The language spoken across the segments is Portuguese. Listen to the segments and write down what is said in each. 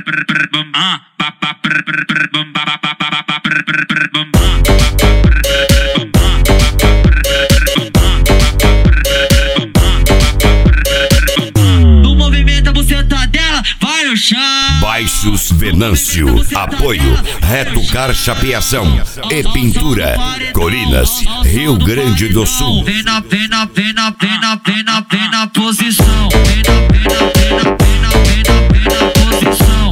No movimento a buceta dela vai no chão. Baixos Venâncio, apoio Retocar Chapeação e Pintura, Colinas, Rio Grande do Sul. Vem na posição. Vem na posição.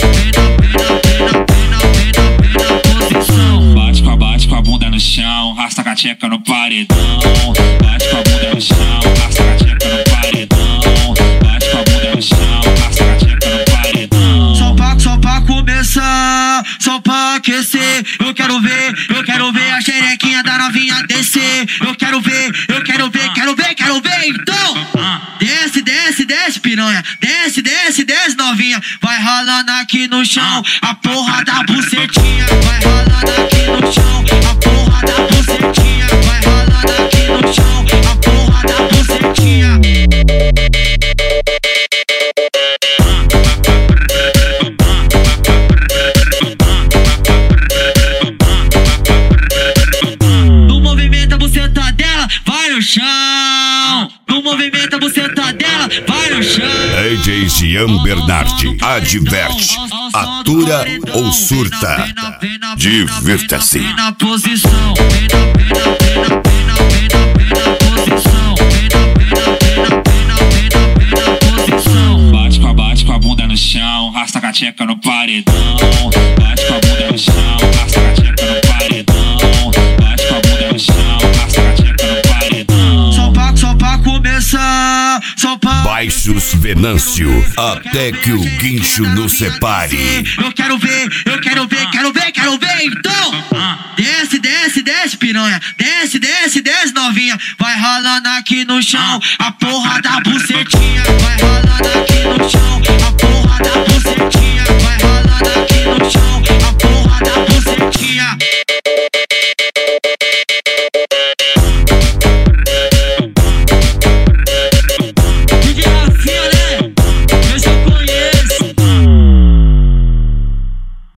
Bate com a bunda no chão, rasta a cacheca no paredão. Bate com a bunda no chão, rasta a cacheca no paredão. Bate com a bunda no chão, rasta a cacheca no paredão. Só pra começar, só pra aquecer. Eu quero ver a xerequinha da novinha descer. Eu quero ver, então. Desce, piranha. Desce, novinha. Vai ralando aqui no chão, a porra da bucetinha. Vai ralando aqui no chão, a porra da bucetinha. Vai ralando aqui no chão, a porra da bucetinha. No movimento a buceta dela vai no chão. No movimento a buceta dela vai no chão. DJ Jean Bernardi adverte, atura ou surta, divirta-se. Vem na posição, vem na posição, bate com a bunda no chão, rasta a cacheca no paredão. Bate com a bunda no chão, rasta a cacheca no paredão. Bate com a bunda no chão, rasta a cacheca no paredão. Só pra começar, só pra... Baixos Venâncio, até que o guincho nos separe. Eu quero ver, então. Desce, piranha. Desce, novinha. Vai ralando aqui no chão, a porra da bucetinha. Vai ralando aqui no chão, a porra